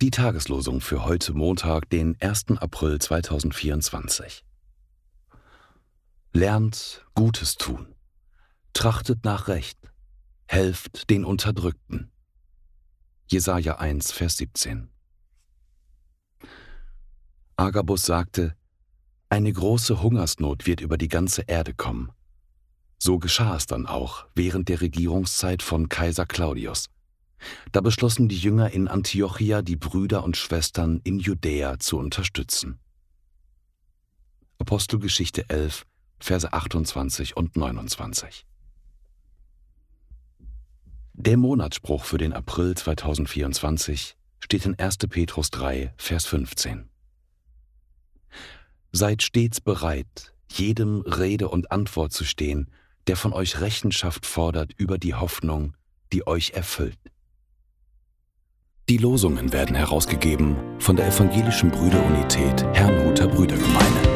Die Tageslosung für heute Montag, den 1. April 2024. Lernt Gutes tun, trachtet nach Recht, helft den Unterdrückten. Jesaja 1, Vers 17. Agabus sagte: Eine große Hungersnot wird über die ganze Erde kommen. So geschah es dann auch während der Regierungszeit von Kaiser Claudius. Da beschlossen die Jünger in Antiochia, die Brüder und Schwestern in Judäa zu unterstützen. Apostelgeschichte 11, Verse 28 und 29. Der Monatsspruch für den April 2024 steht in 1. Petrus 3, Vers 15. Seid stets bereit, jedem Rede und Antwort zu stehen, der von euch Rechenschaft fordert über die Hoffnung, die euch erfüllt. Die Losungen werden herausgegeben von der Evangelischen Brüderunität Herrnhuter Brüdergemeine.